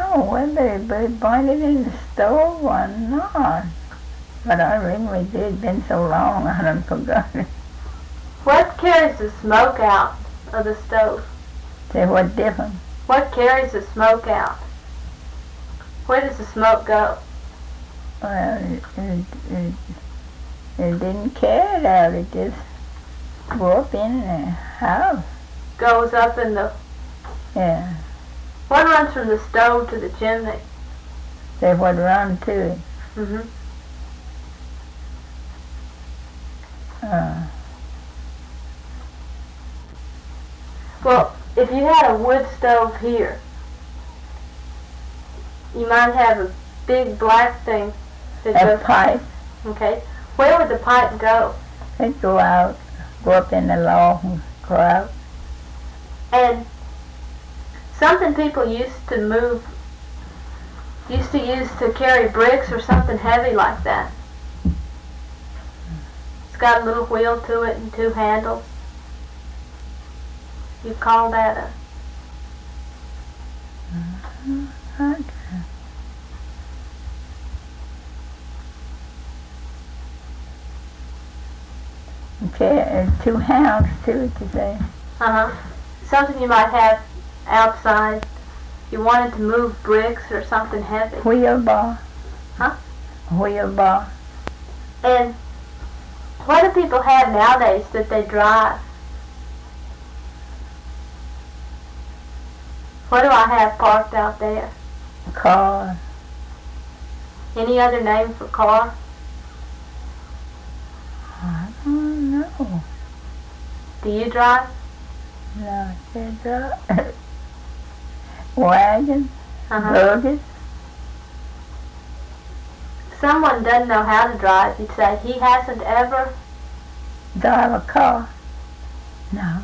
know whether it burned it in the stove or not. But I really did. It's been so long I done forgot it. What carries the smoke out of the stove? Say what different? What carries the smoke out? Where does the smoke go? Well, it didn't carry it out. It just go up in the house. Goes up in the... Yeah. What runs from the stove to the chimney? Say what run to it. Mm-hmm. Well, if you had a wood stove here, you might have a big black thing that goes... A pipe. Okay. Where would the pipe go? It go out, go up in the loft and go out. And something people used to use to carry bricks or something heavy like that. It's got a little wheel to it and two handles. You call that a... Okay, two handles too, you say? Uh-huh. Something you might have outside. You wanted to move bricks or something heavy. Wheelbar. Huh? Wheelbar. And what do people have nowadays that they drive? What do I have parked out there? Car. Any other name for car? I don't know. Do you drive? No, I can't drive. Wagon. Uh-huh. Buggies. If someone doesn't know how to drive, you'd say he hasn't ever... Drive a car. No.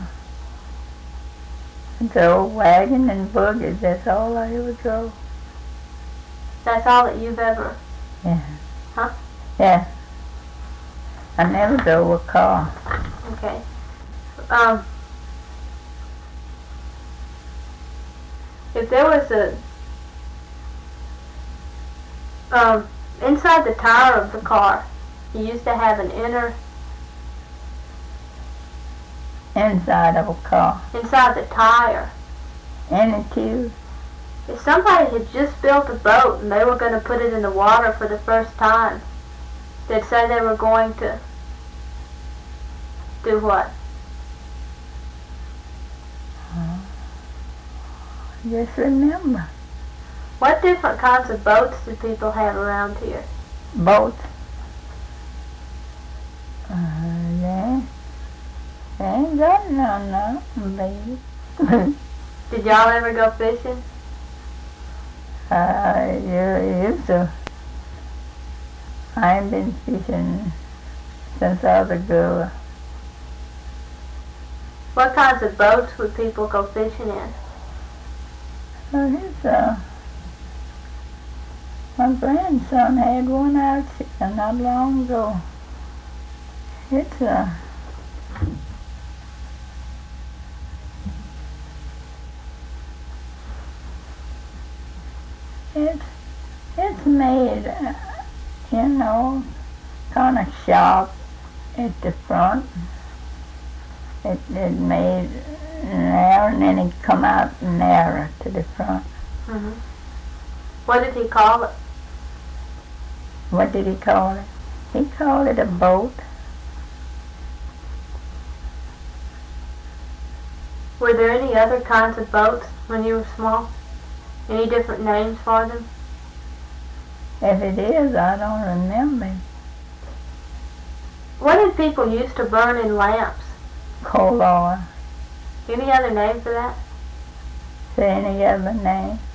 I drove wagon and buggies. That's all I ever drove. That's all that you've ever... Yeah. Huh? Yeah. I never drove a car. Okay. If there was inside the tire of the car, you used to have an Inside of a car. inside the tire. In the tube. If somebody had just built a boat and they were going to put it in the water for the first time, they'd say they were going to do what? Just remember. What different kinds of boats do people have around here? Boats. They ain't got none now, baby. Did y'all ever go fishing? You used to. I ain't been fishing since I was a girl. What kinds of boats would people go fishing in? My grandson had one out here not long ago. It's made, kind of sharp at the front. It made narrow, and then it come out narrow to the front. Mm-hmm. What did he call it? What did he call it? He called it a boat. Were there any other kinds of boats when you were small? Any different names for them? If it is, I don't remember. What did people used to burn in lamps? Coal oil. Any other name for that? Say any other name?